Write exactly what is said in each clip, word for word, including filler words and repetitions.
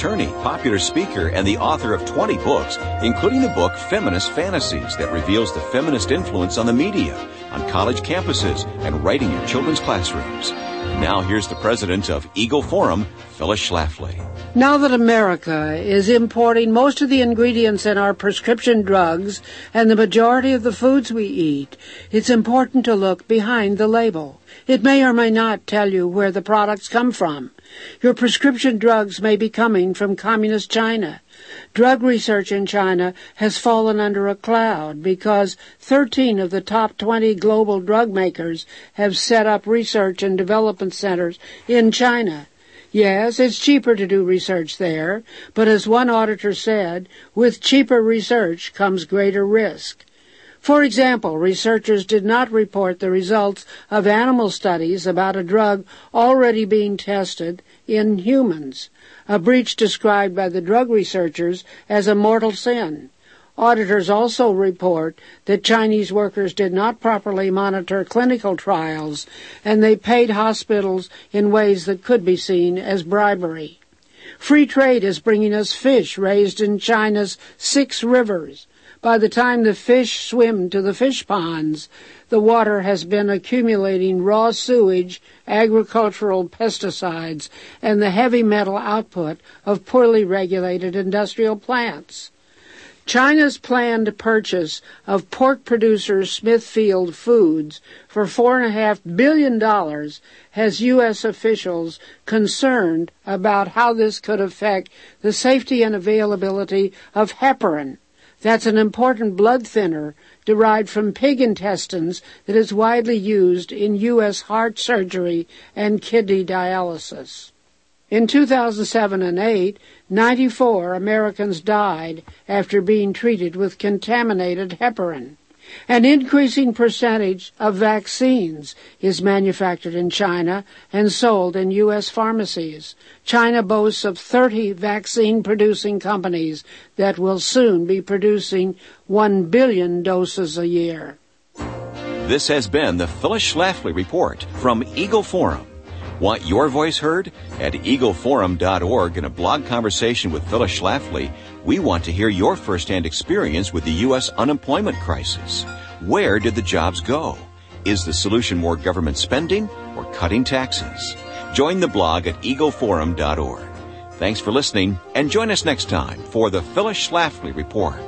attorney, popular speaker, and the author of twenty books, including the book Feminist Fantasies that reveals the feminist influence on the media, on college campuses, and right in your children's classrooms. Now here's the president of Eagle Forum, Phyllis Schlafly. Now that America is importing most of the ingredients in our prescription drugs and the majority of the foods we eat, it's important to look behind the label. It may or may not tell you where the products come from. Your prescription drugs may be coming from communist China. Drug research in China has fallen under a cloud because thirteen of the top twenty global drug makers have set up research and development centers in China. Yes, it's cheaper to do research there, but as one auditor said, with cheaper research comes greater risk. For example, researchers did not report the results of animal studies about a drug already being tested in humans, a breach described by the drug researchers as a mortal sin. Auditors also report that Chinese workers did not properly monitor clinical trials, and they paid hospitals in ways that could be seen as bribery. Free trade is bringing us fish raised in China's six rivers. By the time the fish swim to the fish ponds, the water has been accumulating raw sewage, agricultural pesticides, and the heavy metal output of poorly regulated industrial plants. China's planned purchase of pork producer Smithfield Foods for four point five billion dollars has U S officials concerned about how this could affect the safety and availability of heparin. That's an important blood thinner derived from pig intestines that is widely used in U S heart surgery and kidney dialysis. In two thousand seven and eight, ninety-four Americans died after being treated with contaminated heparin. An increasing percentage of vaccines is manufactured in China and sold in U S pharmacies. China boasts of thirty vaccine-producing companies that will soon be producing one billion doses a year. This has been the Phyllis Schlafly Report from Eagle Forum. Want your voice heard? At eagle forum dot org, in a blog conversation with Phyllis Schlafly, we want to hear your firsthand experience with the U S unemployment crisis. Where did the jobs go? Is the solution more government spending or cutting taxes? Join the blog at eagle forum dot org. Thanks for listening, and join us next time for the Phyllis Schlafly Report.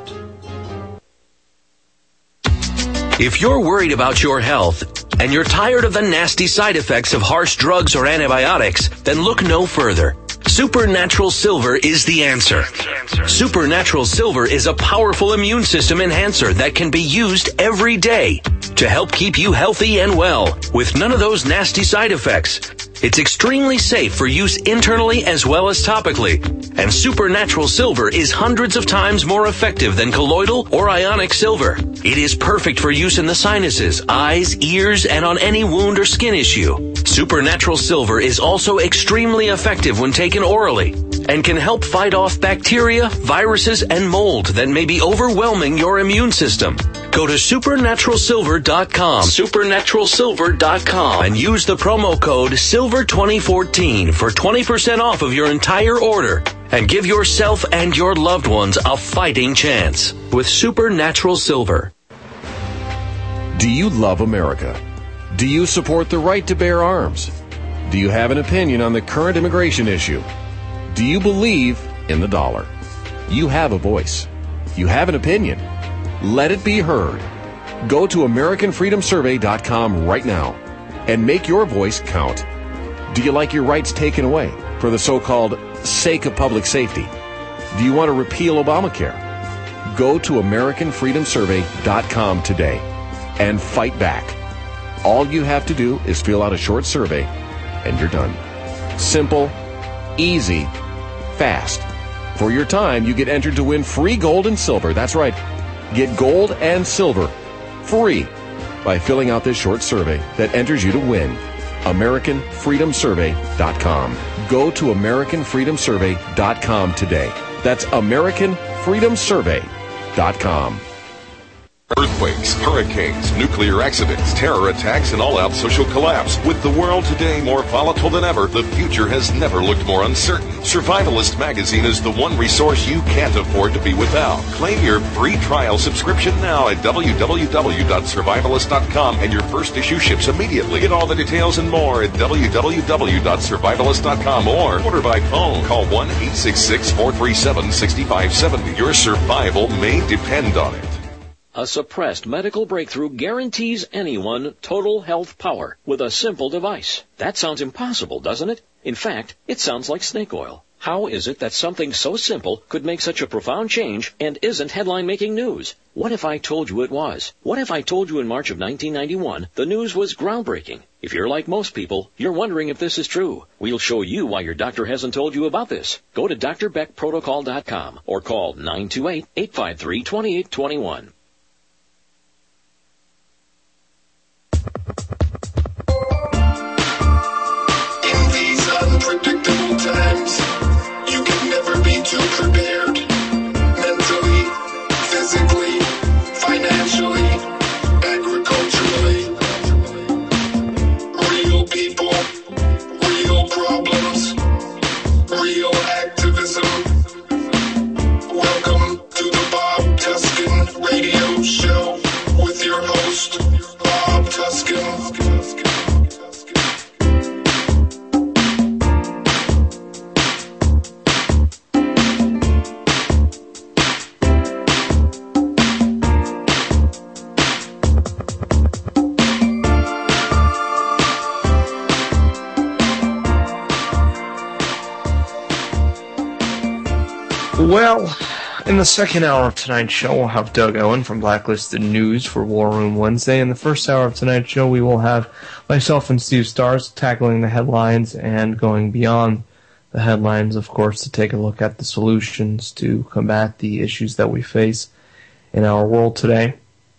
If you're worried about your health and you're tired of the nasty side effects of harsh drugs or antibiotics, then look no further. Supernatural Silver is the answer. Supernatural Silver is a powerful immune system enhancer that can be used every day to help keep you healthy and well with none of those nasty side effects. It's extremely safe for use internally as well as topically. And Supernatural Silver is hundreds of times more effective than colloidal or ionic silver. It is perfect for use in the sinuses, eyes, ears, and on any wound or skin issue. Supernatural Silver is also extremely effective when taken orally and can help fight off bacteria, viruses, and mold that may be overwhelming your immune system. Go to supernatural silver dot com, supernatural silver dot com, and use the promo code silver twenty fourteen for twenty percent off of your entire order. And give yourself and your loved ones a fighting chance with Supernatural Silver. Do you love America? Do you support the right to bear arms? Do you have an opinion on the current immigration issue? Do you believe in the dollar? You have a voice. You have an opinion. Let it be heard. Go to american freedom survey dot com right now and make your voice count. Do you like your rights taken away for the so-called sake of public safety? Do you want to repeal Obamacare? Go to american freedom survey dot com today and fight back. All you have to do is fill out a short survey and you're done. Simple, easy, fast. For your time, you get entered to win free gold and silver. That's right. Get gold and silver free by filling out this short survey that enters you to win. american freedom survey dot com. Go to american freedom survey dot com today. That's american freedom survey dot com. Earthquakes, hurricanes, nuclear accidents, terror attacks, and all-out social collapse. With the world today more volatile than ever, the future has never looked more uncertain. Survivalist Magazine is the one resource you can't afford to be without. Claim your free trial subscription now at w w w dot survivalist dot com, and your first issue ships immediately. Get all the details and more at w w w dot survivalist dot com or order by phone. Call one eight six six, four three seven, six five seven zero. Your survival may depend on it. A suppressed medical breakthrough guarantees anyone total health power with a simple device. That sounds impossible, doesn't it? In fact, it sounds like snake oil. How is it that something so simple could make such a profound change and isn't headline-making news? What if I told you it was? What if I told you in March of nineteen ninety-one the news was groundbreaking? If you're like most people, you're wondering if this is true. We'll show you why your doctor hasn't told you about this. Go to d r beck protocol dot com or call nine two eight, eight five three, two eight two one. In these unpredictable times, you can never be too prepared. Mentally, physically, financially, agriculturally. Real people, real problems, real activism. Welcome to the Bob Tuskin Radio Show with your host, Bob Tuskin. Well, in the second hour of tonight's show, we'll have Doug Owen from Blacklisted News for War Room Wednesday. In the first hour of tonight's show, we will have myself and Steve Stars tackling the headlines and going beyond the headlines, of course, to take a look at the solutions to combat the issues that we face in our world today.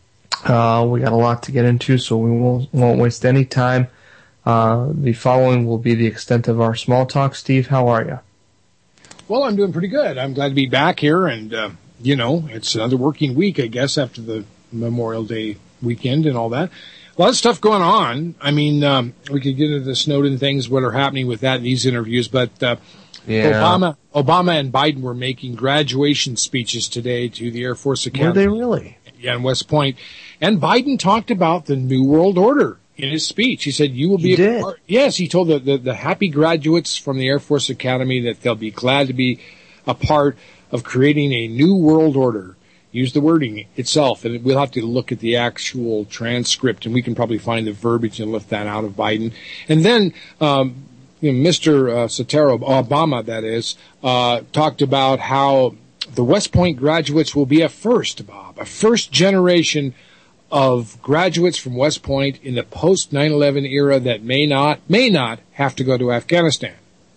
Uh, we got a lot to get into, so we won't, won't waste any time. Uh, the following will be the extent of our small talk. Steve, how are you? Well, I'm doing pretty good. I'm glad to be back here, and, uh, you know, it's another working week, I guess, after the Memorial Day weekend and all that. A lot of stuff going on. I mean, um, we could get into the Snowden things, what are happening with that in these interviews, but uh, yeah. Obama Obama and Biden were making graduation speeches today to the Air Force Academy. Were they really? Yeah, in West Point. And Biden talked about the New World Order in his speech. He said, you will be he a did. part. Yes, he told the, the, the happy graduates from the Air Force Academy that they'll be glad to be a part of creating a new world order. Use the wording itself, and we'll have to look at the actual transcript, and we can probably find the verbiage and lift that out of Biden. And then um, you know, Mister Uh, Sotero, Obama, that is, uh, talked about how the West Point graduates will be a first, Bob, a first generation of graduates from West Point in the post nine eleven era that may not, may not have to go to Afghanistan.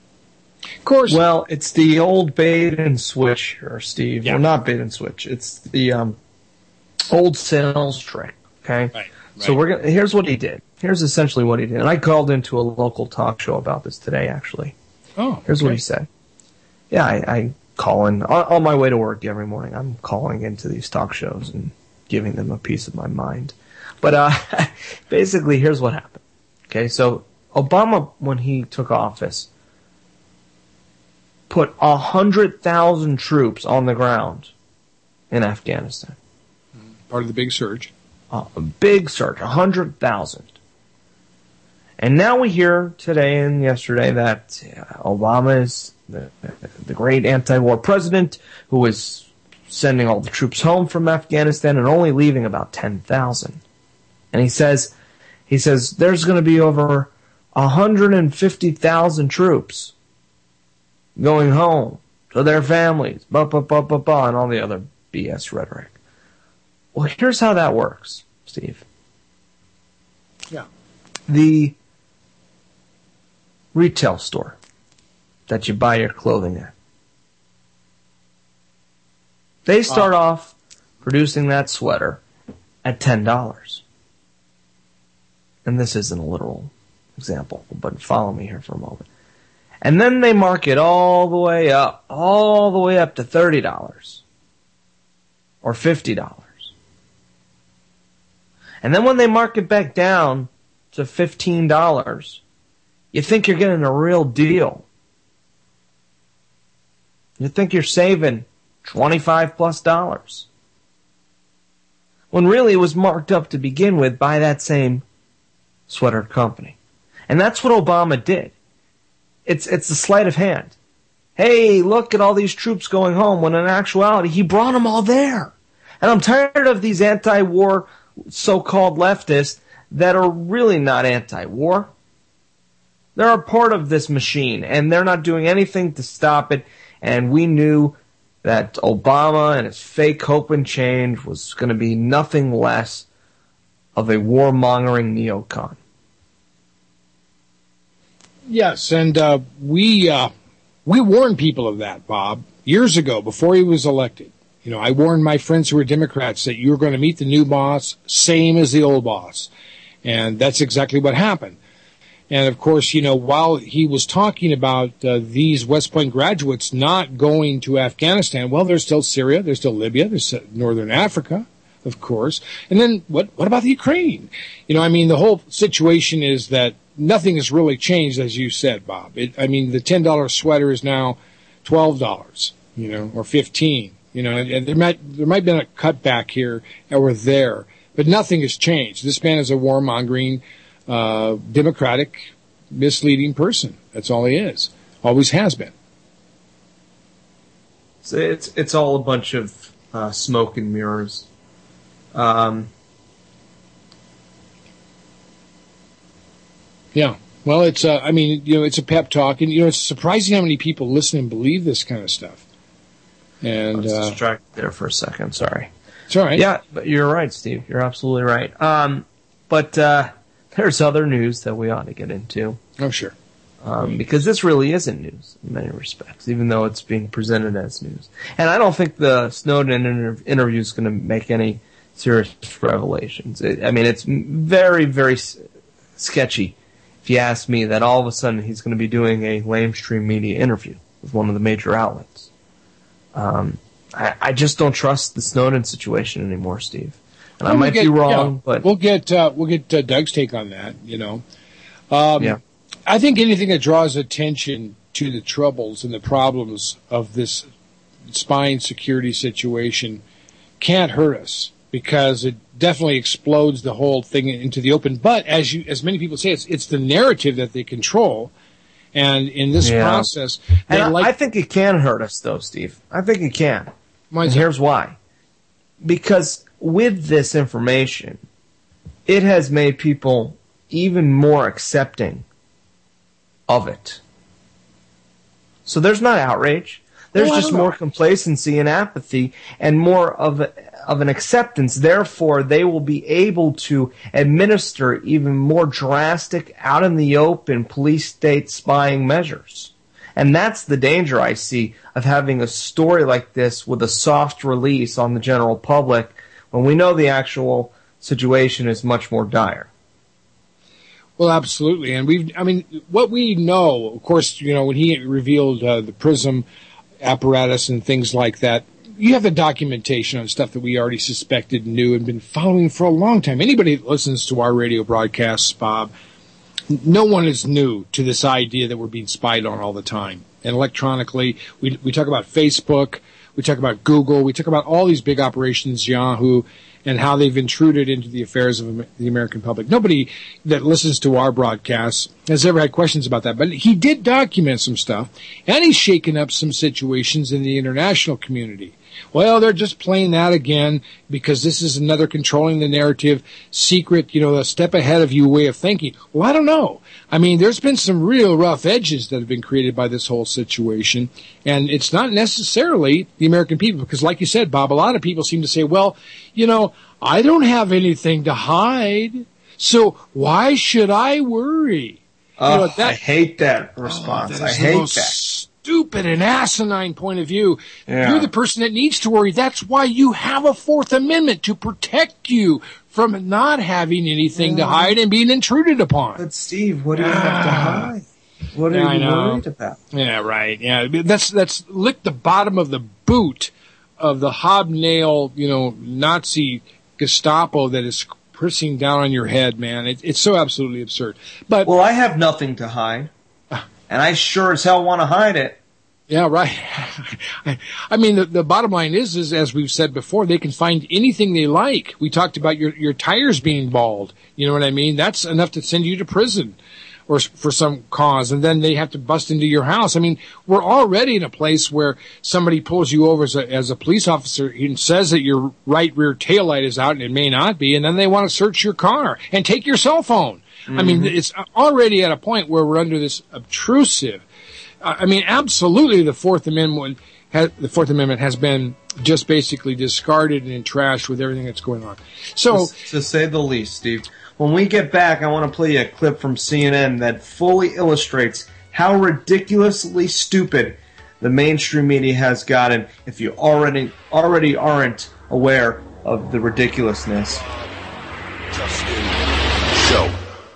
Of course. Well, it's the old bait and switch here, Steve. Yeah. Well, not bait and switch. It's the um, old sales trick. Okay. Right, right. So we're gonna. Here's what he did. Here's essentially what he did. And I called into a local talk show about this today, actually. Oh. Here's okay. what he said. Yeah, I, I call in on, on my way to work every morning. I'm calling into these talk shows and giving them a piece of my mind. But uh, basically, here's what happened. Okay, so Obama, when he took office, put one hundred thousand troops on the ground in Afghanistan. Part of the big surge. Uh, a big surge, one hundred thousand. And now we hear today and yesterday that uh, Obama is the, the great anti-war president who is sending all the troops home from Afghanistan and only leaving about ten thousand. And he says, he says there's going to be over one hundred fifty thousand troops going home to their families, blah, blah, blah, blah, blah, and all the other B S rhetoric. Well, here's how that works, Steve. Yeah. The retail store that you buy your clothing at, they start uh, off producing that sweater at ten dollars. And this isn't a literal example, but follow me here for a moment. And then they mark it all the way up, all the way up to thirty dollars or fifty dollars. And then when they mark it back down to fifteen dollars, you think you're getting a real deal. You think you're saving twenty-five plus dollars. When really it was marked up to begin with by that same sweater company. And that's what Obama did. It's it's a sleight of hand. Hey, look at all these troops going home, when in actuality he brought them all there. And I'm tired of these anti-war so-called leftists that are really not anti-war. They're a part of this machine, and they're not doing anything to stop it. And we knew that Obama and his fake hope and change was going to be nothing less of a warmongering neocon. Yes, and uh, we uh, we warned people of that, Bob, years ago before he was elected. You know, I warned my friends who were Democrats that you were going to meet the new boss, same as the old boss, and that's exactly what happened. And of course, you know, while he was talking about uh, these West Point graduates not going to Afghanistan, well, there's still Syria, there's still Libya, there's Northern Africa, of course. And then what? What about the Ukraine? You know, I mean, the whole situation is that nothing has really changed, as you said, Bob. It, I mean, the ten dollar sweater is now twelve dollars, you know, or fifteen dollars. You know, and there might there might have been a cutback here or there, but nothing has changed. This man is a warmongering, uh, democratic, misleading person. That's all he is. Always has been. So it's it's all a bunch of uh, smoke and mirrors. Um, yeah. Well, it's uh, I mean, you know, it's a pep talk, and you know, it's surprising how many people listen and believe this kind of stuff. And Let's uh, distract there for a second. Sorry. It's all right. Yeah, but you're right, Steve. You're absolutely right. Um, but uh, there's other news that we ought to get into. Oh, sure. Um, because this really isn't news in many respects, even though it's being presented as news. And I don't think the Snowden inter- interview is going to make any serious revelations. It, I mean, it's very, very s- sketchy, if you ask me, that all of a sudden he's going to be doing a lamestream media interview with one of the major outlets. Um, I, I just don't trust the Snowden situation anymore, Steve. And well, I might we'll get, be wrong, yeah, but we'll get uh, we'll get uh, Doug's take on that. You know, um, yeah. I think anything that draws attention to the troubles and the problems of this spying security situation can't hurt us, because it definitely explodes the whole thing into the open. But as you, as many people say, it's it's the narrative that they control. And in this yeah. process, and I, like- I think it can hurt us, though, Steve. I think it can. Why and is that? here's why. Because with this information, it has made people even more accepting of it. So there's not outrage. There's Well, I just don't know. more complacency and apathy and more of a, of an acceptance. Therefore, they will be able to administer even more drastic, out in the open police state spying measures. And that's the danger I see of having a story like this with a soft release on the general public when we know the actual situation is much more dire. Well, absolutely. And we've, I mean, what we know, of course, you know, when he revealed uh, the PRISM apparatus and things like that, you have the documentation on stuff that we already suspected and knew and been following for a long time. Anybody that listens to our radio broadcasts, Bob, no one is new to this idea that we're being spied on all the time. And electronically, we we talk about Facebook, we talk about Google, we talk about all these big operations, Yahoo, and how they've intruded into the affairs of the American public. Nobody that listens to our broadcasts has ever had questions about that. But he did document some stuff, and he's shaken up some situations in the international community. Well, they're just playing that again because this is another controlling the narrative, secret, you know, a step ahead of you way of thinking. Well, I don't know. I mean, there's been some real rough edges that have been created by this whole situation, and it's not necessarily the American people, because like you said, Bob, a lot of people seem to say, well, you know, I don't have anything to hide, so why should I worry? Oh, you know, that, I hate that response. oh, that I is hate the most that. Stupid and asinine point of view. Yeah. You're the person that needs to worry. That's why you have a Fourth Amendment, to protect you from not having anything yeah. to hide and being intruded upon. But Steve, what do you have to hide? What are Yeah, I you know. worried about? Yeah, right. Yeah, that's that's lick the bottom of the boot of the hobnail, you know, Nazi Gestapo that is pressing down on your head, man. It, it's so absolutely absurd. But well, I have nothing to hide, and I sure as hell want to hide it. Yeah, right. I mean, the, the bottom line is, is, as we've said before, they can find anything they like. We talked about your, your tires being bald. You know what I mean? That's enough to send you to prison or for some cause. And then they have to bust into your house. I mean, we're already in a place where somebody pulls you over as a, as a police officer and says that your right rear taillight is out, and it may not be. And then they want to search your car and take your cell phone. Mm-hmm. I mean, it's already at a point where we're under this obtrusive. I mean, absolutely, the Fourth Amendment has, the Fourth Amendment has been just basically discarded and trashed with everything that's going on. So, to, to say the least, Steve. When we get back, I want to play you a clip from C N N that fully illustrates how ridiculously stupid the mainstream media has gotten. If you already already aren't aware of the ridiculousness. Show.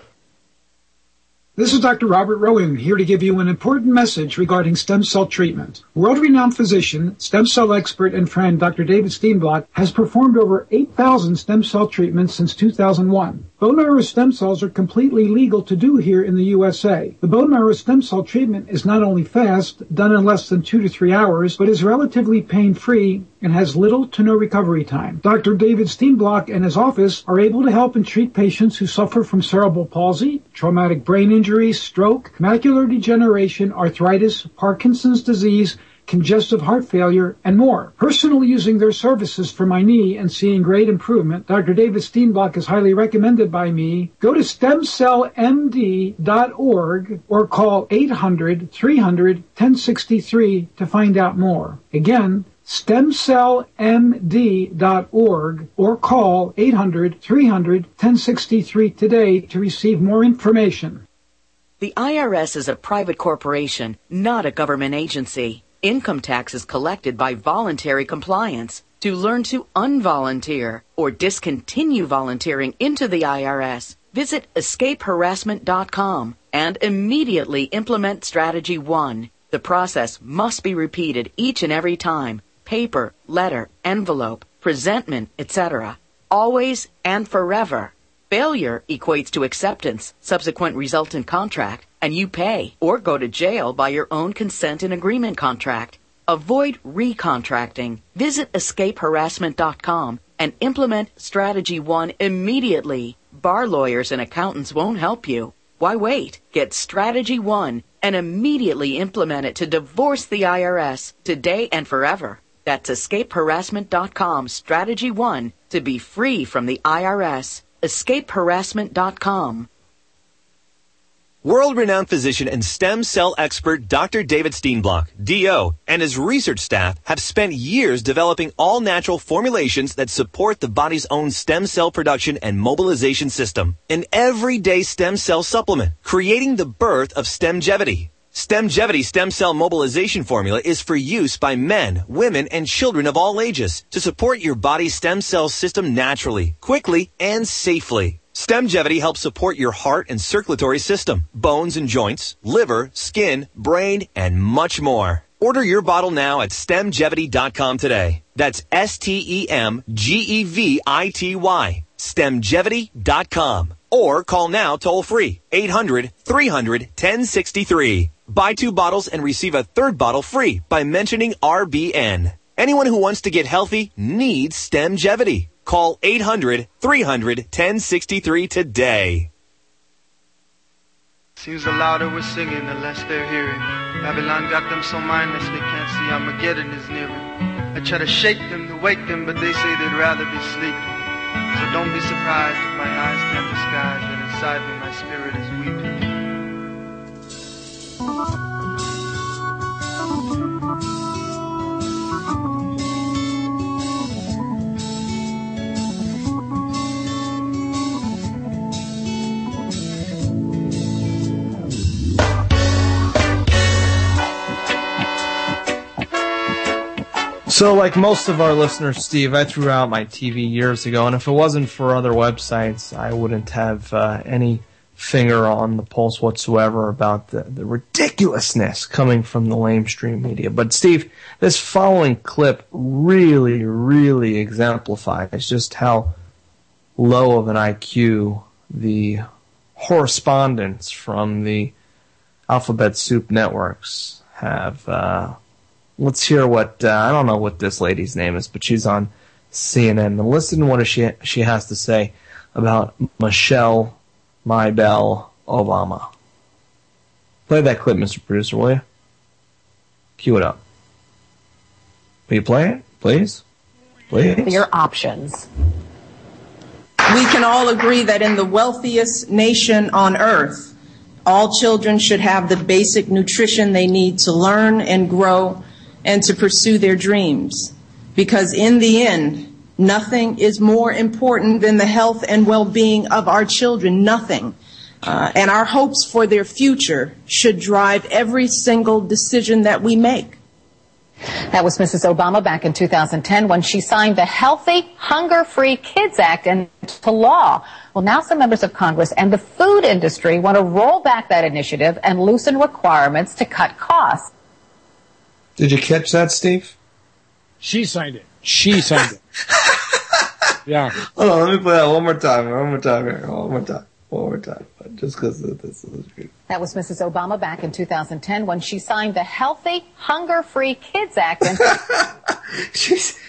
This is Doctor Robert Rowan here to give you an important message regarding stem cell treatment. World-renowned physician, stem cell expert, and friend Doctor David Steenblock has performed over eight thousand stem cell treatments since two thousand one. Bone marrow stem cells are completely legal to do here in the U S A. The bone marrow stem cell treatment is not only fast, done in less than two to three hours, but is relatively pain-free and has little to no recovery time. Doctor David Steenblock and his office are able to help and treat patients who suffer from cerebral palsy, traumatic brain injury, stroke, macular degeneration, arthritis, Parkinson's disease, congestive heart failure, and more. Personally using their services for my knee and seeing great improvement, Doctor David Steenblock is highly recommended by me. Go to stem cell m d dot org or call eight hundred, three hundred, ten sixty-three to find out more. Again, stem cell m d dot org or call eight hundred, three hundred, ten sixty-three today to receive more information. The I R S is a private corporation, not a government agency. Income tax is collected by voluntary compliance. To learn to unvolunteer or discontinue volunteering into the I R S, visit escape harassment dot com and immediately implement Strategy one. The process must be repeated each and every time. Paper, letter, envelope, presentment, et cetera. Always and forever. Failure equates to acceptance, subsequent resultant contract, and you pay or go to jail by your own consent and agreement contract. Avoid recontracting. Visit escape harassment dot com and implement Strategy one immediately. Bar lawyers and accountants won't help you. Why wait? Get Strategy one and immediately implement it to divorce the I R S today and forever. That's escape harassment dot com Strategy one to be free from the I R S. escape harassment dot com. World-renowned physician and stem cell expert Doctor David Steenblock, D O, and his research staff have spent years developing all-natural formulations that support the body's own stem cell production and mobilization system. An everyday stem cell supplement, creating the birth of Stemgevity. Stemgevity stem cell mobilization formula is for use by men, women, and children of all ages to support your body's stem cell system naturally, quickly, and safely. Stemgevity helps support your heart and circulatory system, bones and joints, liver, skin, brain, and much more. Order your bottle now at stemgevity dot com today. That's S T E M G E V I T Y. stemgevity dot com. Or call now toll free, eight hundred, three hundred, ten sixty-three. Buy two bottles and receive a third bottle free by mentioning R B N. Anyone who wants to get healthy needs Stemgevity. Call eight hundred, three hundred, ten sixty-three today. Seems the louder we're singing, the less they're hearing. Babylon got them so mindless they can't see Armageddon is nearing. I try to shake them, to wake them, but they say they'd rather be sleeping. So don't be surprised if my eyes can't disguise that inside me my spirit is weeping. So, like most of our listeners, Steve, I threw out my T V years ago, and if it wasn't for other websites, I wouldn't have uh, any finger on the pulse whatsoever about the, the ridiculousness coming from the lamestream media. But, Steve, this following clip really, really exemplifies just how low of an I Q the correspondents from the Alphabet Soup networks have. Uh, let's hear what, uh, I don't know what this lady's name is, but she's on C N N. And listen to what she, she has to say about Michelle Maybelle Obama. Play that clip, Mister Producer, will you? Cue it up. Will you play it, please? Please? Your options. We can all agree that in the wealthiest nation on earth, all children should have the basic nutrition they need to learn and grow and to pursue their dreams. Because in the end, nothing is more important than the health and well-being of our children. Nothing. Uh, and our hopes for their future should drive every single decision that we make. That was Missus Obama back in two thousand ten when she signed the Healthy, Hunger-Free Kids Act into law. Well, now some members of Congress and the food industry want to roll back that initiative and loosen requirements to cut costs. Did you catch that, Steve? She signed it. She signed it. Yeah. Hold on, let me play that one more time. One more time here. One more time. One more time. Just because this is good. That was Missus Obama back in two thousand ten when she signed the Healthy, Hunger-Free Kids Act. And She's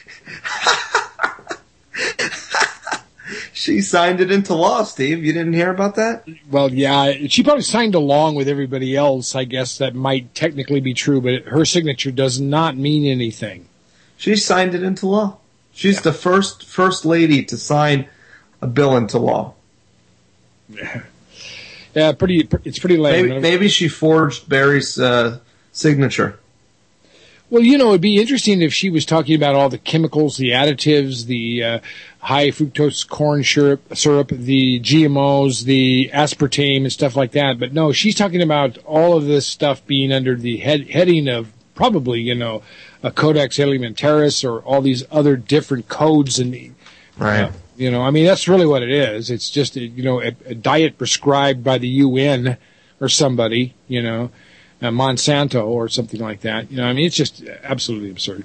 she signed it into law, Steve. You didn't hear about that? Well, yeah. She probably signed along with everybody else. I guess that might technically be true, but her signature does not mean anything. She signed it into law. She's yeah. the first first lady to sign a bill into law. Yeah. Yeah, pretty. It's pretty lame. Maybe, maybe she forged Barry's uh, signature. Well, you know, it'd be interesting if she was talking about all the chemicals, the additives, the uh, high fructose corn syrup, syrup, the G M Os, the aspartame, and stuff like that. But no, she's talking about all of this stuff being under the head, heading of probably, you know, a Codex Alimentarius or all these other different codes and the, right. Uh, You know, I mean, that's really what it is. It's just, a, you know, a, a diet prescribed by the U N or somebody, you know, uh, Monsanto or something like that. You know, I mean, it's just absolutely absurd.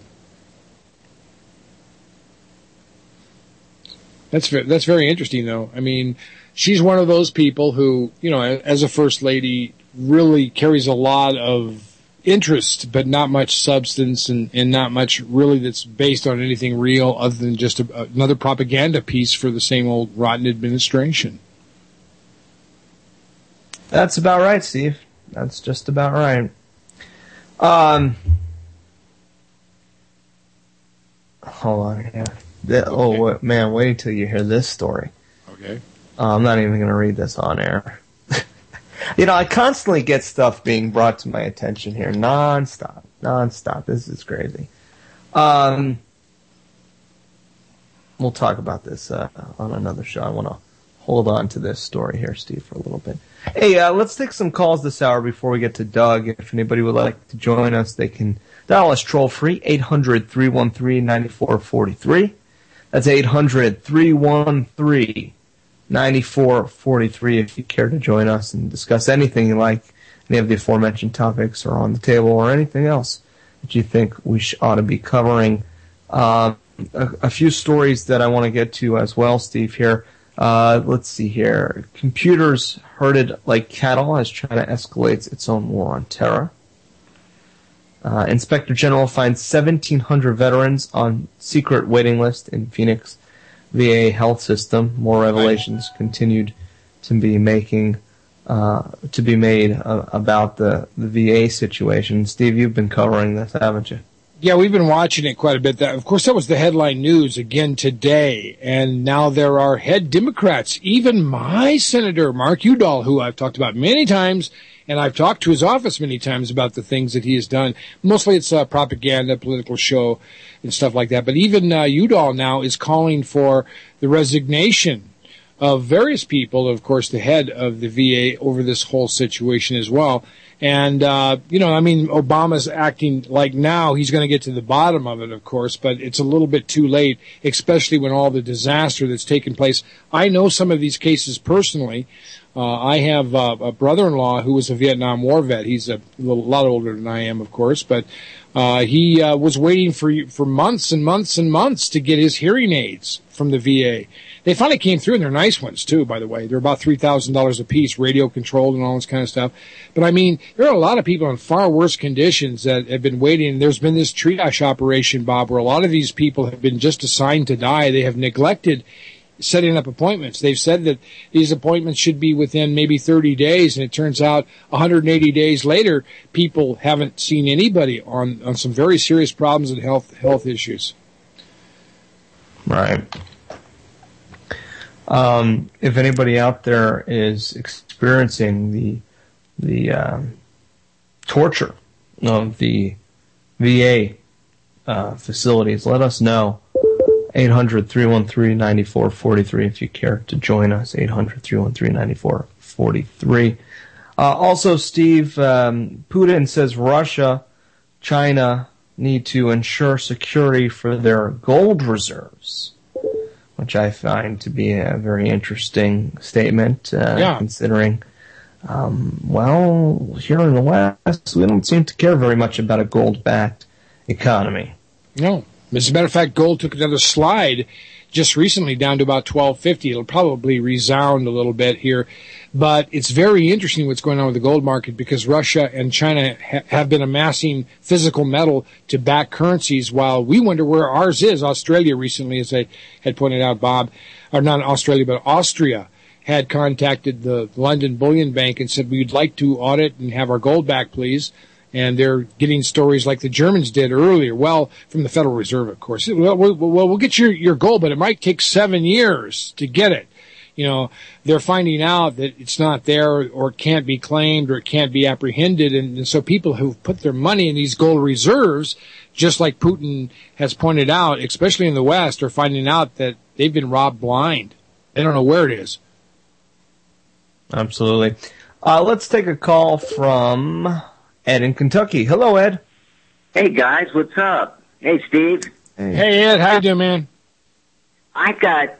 That's very, that's very interesting, though. I mean, she's one of those people who, you know, as a first lady, really carries a lot of interest, but not much substance and, and not much really that's based on anything real other than just a, another propaganda piece for the same old rotten administration. That's about right, Steve. That's just about right. Um, hold on here. The, oh, okay. Wait, man, wait until you hear this story. Okay. Uh, I'm not even going to read this on air. You know, I constantly get stuff being brought to my attention here, nonstop, nonstop. This is crazy. Um, we'll talk about this uh, on another show. I want to hold on to this story here, Steve, for a little bit. Hey, uh, let's take some calls this hour before we get to Doug. If anybody would like to join us, they can dial us troll-free, eight hundred, three one three, nine four four three. That's eight hundred, three one three, ninety-four forty-three if you care to join us and discuss anything you like, any of the aforementioned topics are on the table or anything else that you think we sh- ought to be covering. Uh, a, a few stories that I want to get to as well, Steve, here. Uh, let's see here. Computers herded like cattle as China escalates its own war on terror. Uh, Inspector General finds seventeen hundred veterans on secret waiting list in Phoenix V A health system. More revelations continued to be making uh, to be made uh, about the, the V A situation. Steve, you've been covering this, haven't you? Yeah, we've been watching it quite a bit. That, of course, that was the headline news again today. And now there are head Democrats, even my Senator Mark Udall, who I've talked about many times, and I've talked to his office many times about the things that he has done. Mostly it's uh, propaganda, political show, and stuff like that. But even uh, Udall now is calling for the resignation of various people, of course, the head of the V A over this whole situation as well. And, uh, you know, I mean, Obama's acting like now he's going to get to the bottom of it, of course, but it's a little bit too late, especially when all the disaster that's taken place. I know some of these cases personally. Uh, I have uh, a brother-in-law who was a Vietnam War vet. He's a little, lot older than I am, of course, but Uh, he uh, was waiting for for months and months and months to get his hearing aids from the V A. They finally came through, and they're nice ones, too, by the way. They're about three thousand dollars a piece, radio-controlled and all this kind of stuff. But, I mean, there are a lot of people in far worse conditions that have been waiting. There's been this triage operation, Bob, where a lot of these people have been just assigned to die. They have neglected setting up appointments. They've said that these appointments should be within maybe thirty days, and it turns out one hundred eighty days later, people haven't seen anybody on, on some very serious problems and health health issues. Right. Um, if anybody out there is experiencing the the um, torture of the V A uh, facilities, let us know. eight hundred, three one three, nine four four three if you care to join us. eight hundred, three one three, nine four four three. Uh, also, Steve, um, Putin says Russia, China need to ensure security for their gold reserves, which I find to be a very interesting statement, uh, yeah. considering, um, well, here in the West, we don't seem to care very much about a gold-backed economy. No. As a matter of fact, gold took another slide just recently down to about twelve fifty. It'll probably resound a little bit here. But it's very interesting what's going on with the gold market because Russia and China ha- have been amassing physical metal to back currencies while we wonder where ours is. Australia recently, as I had pointed out, Bob, or not Australia, but Austria had contacted the London Bullion Bank and said, we'd like to audit and have our gold back, please. And they're getting stories like the Germans did earlier. Well, from the Federal Reserve, of course. Well, we'll, we'll get your, your gold, but it might take seven years to get it. You know, they're finding out that it's not there or it can't be claimed or it can't be apprehended. And, and so people who've put their money in these gold reserves, just like Putin has pointed out, especially in the West, are finding out that they've been robbed blind. They don't know where it is. Absolutely. Uh, let's take a call from Ed in Kentucky. Hello, Ed. Hey, guys. What's up? Hey, Steve. Hey, hey Ed. How you doing, man? I've got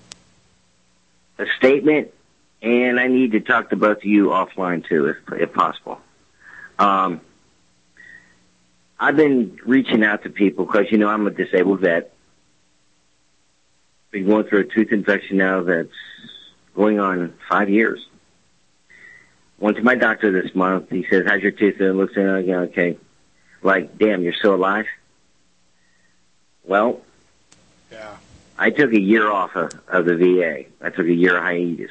a statement, and I need to talk to both of you offline, too, if, if possible. Um, I've been reaching out to people because, you know, I'm a disabled vet. Been going through a tooth infection now that's going on five years. Went to my doctor this month. He says, how's your tooth? And looks at it, again, okay. Like, damn, you're still alive? Well, yeah. I took a year off of, of the V A. I took a year hiatus.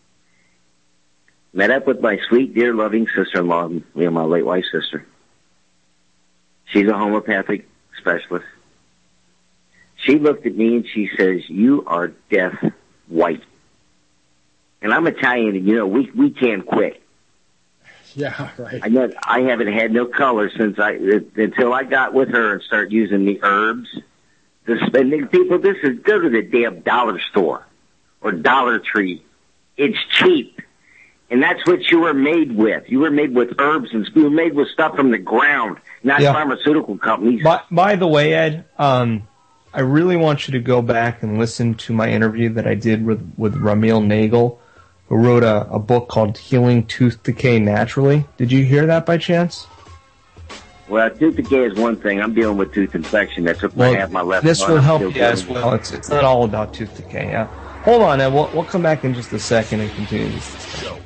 Met up with my sweet, dear, loving sister-in-law, you know, my late wife's sister. She's a homeopathic specialist. She looked at me and she says, you are death white. And I'm Italian, and, you know, we we can't quit. Yeah, right. I know, I haven't had no color since I until I got with her and started using the herbs. The spending people, this is go to the damn dollar store or Dollar Tree. It's cheap, and that's what you were made with. You were made with herbs, and you were made with stuff from the ground, not yeah. pharmaceutical companies. By, by the way, Ed, um, I really want you to go back and listen to my interview that I did with with Ramil Nagel, who wrote a, a book called Healing Tooth Decay Naturally. Did you hear that by chance? Well, tooth decay is one thing. I'm dealing with tooth infection. That took well, my half my left This arm. will help Still you as well. It's, it's not all about tooth decay. Yeah. Hold on, Ed. We'll, we'll come back in just a second and continue this discussion.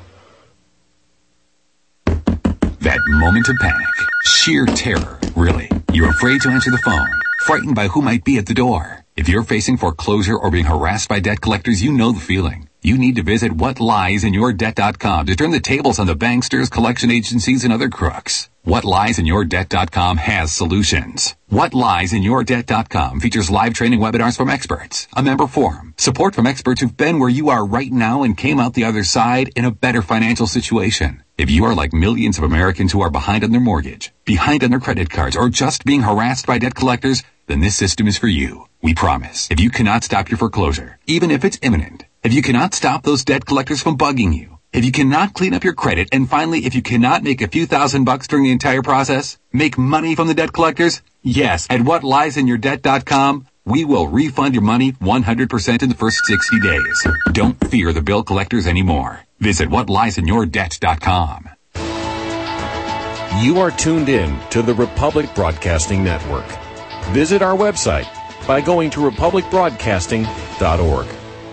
That moment of panic. Sheer terror, really. You're afraid to answer the phone. Frightened by who might be at the door. If you're facing foreclosure or being harassed by debt collectors, you know the feeling. You need to visit what lies in your debt dot com to turn the tables on the banksters, collection agencies, and other crooks. what lies in your debt dot com has solutions. what lies in your debt dot com features live training webinars from experts, a member forum, support from experts who've been where you are right now and came out the other side in a better financial situation. If you are like millions of Americans who are behind on their mortgage, behind on their credit cards, or just being harassed by debt collectors, then this system is for you. We promise. If you cannot stop your foreclosure, even if it's imminent, if you cannot stop those debt collectors from bugging you, if you cannot clean up your credit, and finally, if you cannot make a few thousand bucks during the entire process, make money from the debt collectors, yes, at what lies in your debt dot com, we will refund your money one hundred percent in the first sixty days. Don't fear the bill collectors anymore. Visit what lies in your debt dot com. You are tuned in to the Republic Broadcasting Network. Visit our website by going to republic broadcasting dot org.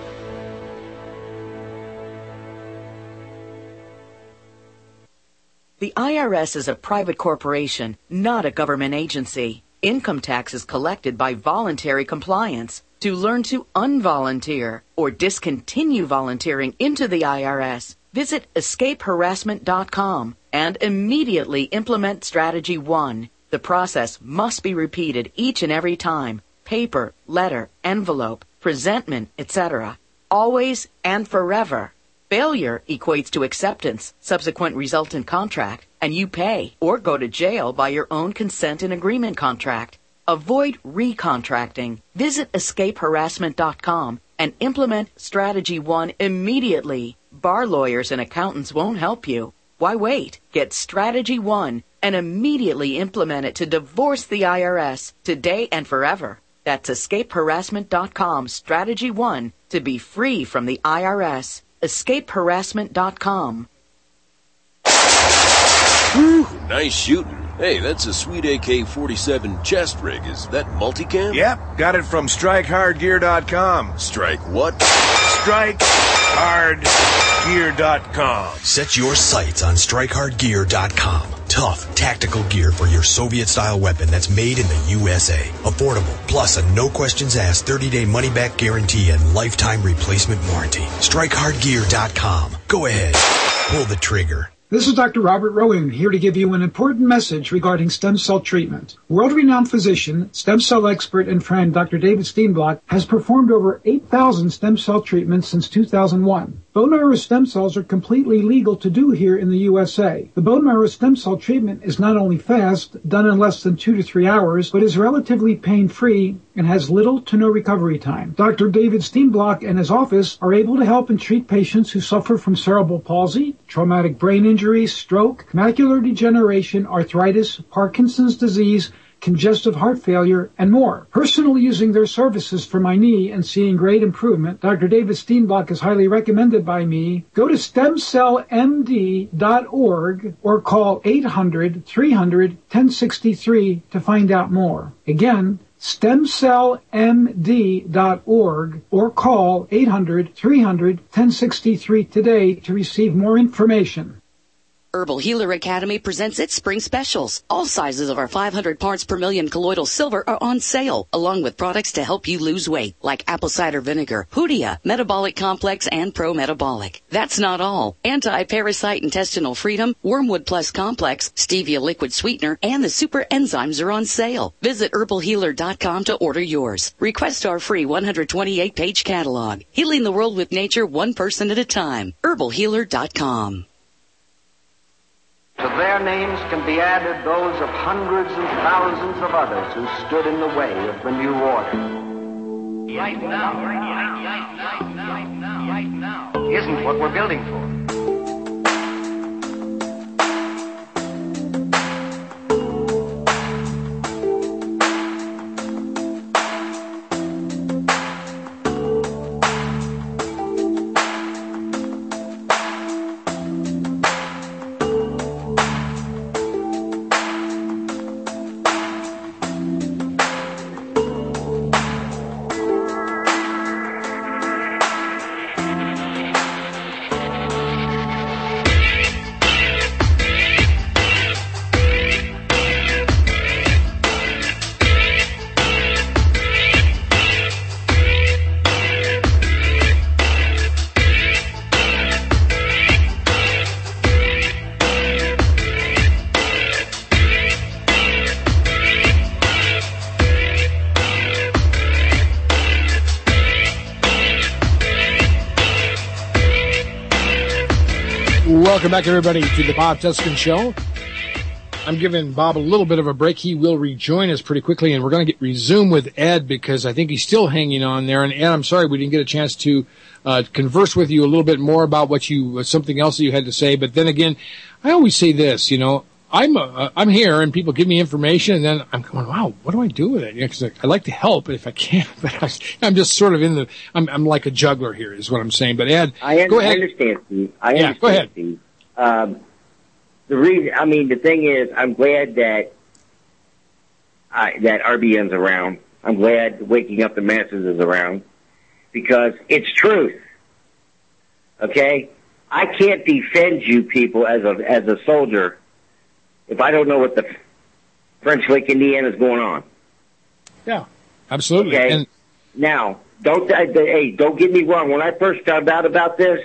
The I R S is a private corporation, not a government agency. Income tax is collected by voluntary compliance. To learn to unvolunteer or discontinue volunteering into the I R S, visit escape harassment dot com and immediately implement Strategy one. The process must be repeated each and every time. Paper, letter, envelope, presentment, et cetera. Always and forever. Failure equates to acceptance, subsequent resultant contract, and you pay or go to jail by your own consent and agreement contract. Avoid recontracting. Visit escape harassment dot com and implement Strategy one immediately. Bar lawyers and accountants won't help you. Why wait? Get Strategy one and immediately implement it to divorce the I R S today and forever. That's escape harassment dot com, Strategy one, to be free from the I R S. escape harassment dot com. Whew, nice shooting. Hey, that's a sweet A K forty-seven chest rig. Is that multicam? Yep, got it from strike hard gear dot com. Strike what? strike hard gear dot com. Set your sights on strike hard gear dot com. Tough, tactical gear for your Soviet-style weapon that's made in the U S A. Affordable, plus a no-questions-asked thirty-day money-back guarantee and lifetime replacement warranty. strike hard gear dot com. Go ahead, pull the trigger. This is Doctor Robert Rowan here to give you an important message regarding stem cell treatment. World-renowned physician, stem cell expert, and friend Doctor David Steenblock has performed over eight thousand stem cell treatments since two thousand one. Bone marrow stem cells are completely legal to do here in the U S A. The bone marrow stem cell treatment is not only fast, done in less than two to three hours, but is relatively pain-free and has little to no recovery time. Doctor David Steenblock and his office are able to help and treat patients who suffer from cerebral palsy, traumatic brain injury, stroke, macular degeneration, arthritis, Parkinson's disease, congestive heart failure, and more. Personally using their services for my knee and seeing great improvement, Doctor David Steenblock is highly recommended by me. Go to stem cell m d dot org or call eight hundred, three hundred, ten sixty-three to find out more. Again, stem cell m d dot org or call eight hundred, three hundred, ten sixty-three today to receive more information. Herbal Healer Academy presents its spring specials. All sizes of our five hundred parts per million colloidal silver are on sale, along with products to help you lose weight, like apple cider vinegar, Hoodia, Metabolic Complex, and Pro Metabolic. That's not all. Anti-Parasite Intestinal Freedom, Wormwood Plus Complex, Stevia Liquid Sweetener, and the Super Enzymes are on sale. Visit herbal healer dot com to order yours. Request our free one hundred twenty-eight page catalog. Healing the world with nature one person at a time. herbal healer dot com. To their names can be added those of hundreds and thousands of others who stood in the way of the new order. Right now, right now, right now, right now, right now, isn't what we're building for. Welcome back, everybody, to the Bob Tuskin Show. I'm giving Bob a little bit of a break. He will rejoin us pretty quickly, and we're going to get resume with Ed because I think he's still hanging on there. And Ed, I'm sorry we didn't get a chance to uh, converse with you a little bit more about what you uh, something else that you had to say. But then again, I always say this, you know, I'm uh, I'm here, and people give me information, and then I'm going, wow, what do I do with it? You know, 'cause I like to help if I can, but I, I'm just sort of in the I'm I'm like a juggler here, is what I'm saying. But Ed, I, un- go ahead. I understand, Steve. I yeah, understand, go ahead. Steve. Um, the reason, I mean, the thing is, I'm glad that I, that R B N's around. I'm glad Waking Up the Masses is around because it's truth. Okay? I can't defend you people as a as a soldier if I don't know what the French Lick, Indiana is going on. Yeah, absolutely. Okay? And now, don't hey, don't get me wrong. When I first found out about this,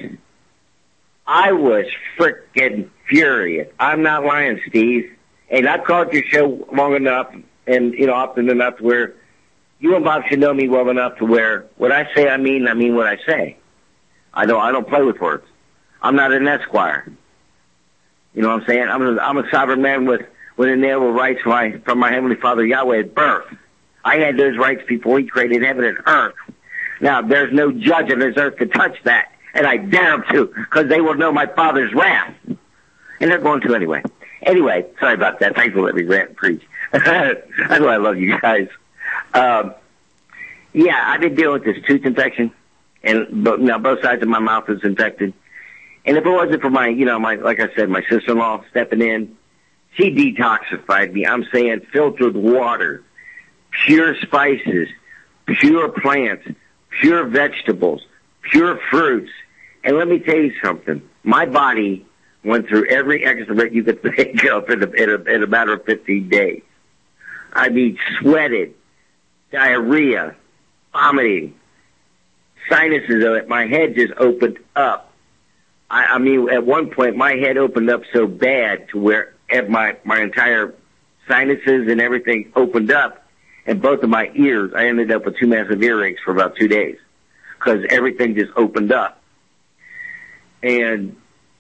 I was freaking furious. I'm not lying, Steve. And I've called your show long enough and, you know, often enough to where you and Bob should know me well enough to where what I say I mean, I mean what I say. I don't, I don't play with words. I'm not an esquire. You know what I'm saying? I'm a, I'm a sovereign man with, with inalienable rights from my, from my Heavenly Father Yahweh at birth. I had those rights before He created heaven and earth. Now, there's no judge on this earth to touch that, and I dare them to, because they will know my Father's wrath. And they're going to anyway. Anyway, sorry about that. Thanks for letting me rant and preach. That's why I love you guys. Um, yeah, I've been dealing with this tooth infection, and but, now both sides of my mouth is infected. And if it wasn't for my, you know, my like I said, my sister-in-law stepping in, she detoxified me. I'm saying filtered water, pure spices, pure plants, pure vegetables, pure fruits. And let me tell you something. My body went through every extrovert you could think of in a, in, a, in a matter of fifteen days. I mean, sweated, diarrhea, vomiting, sinuses of it. My head just opened up. I, I mean, at one point, my head opened up so bad to where my, my entire sinuses and everything opened up, and both of my ears, I ended up with two massive earaches for about two days because everything just opened up. And